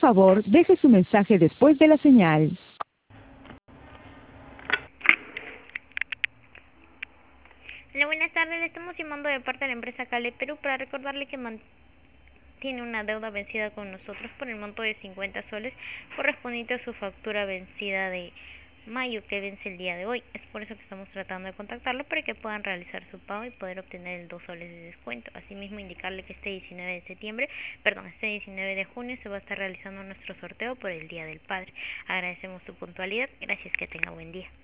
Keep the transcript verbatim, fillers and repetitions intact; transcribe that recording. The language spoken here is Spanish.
favor, deje su mensaje después de la señal. Hola, buenas tardes. Le estamos llamando de parte de la empresa Cale Perú para recordarle que mantiene una deuda vencida con nosotros por el monto de cincuenta soles correspondiente a su factura vencida de mayo que vence el día de hoy. Es por eso que estamos tratando de contactarlo para que puedan realizar su pago y poder obtener el dos soles de descuento. Asimismo, indicarle que este diecinueve de septiembre, perdón, este diecinueve de junio se va a estar realizando nuestro sorteo por el Día del Padre. Agradecemos su puntualidad. Gracias, que tenga buen día.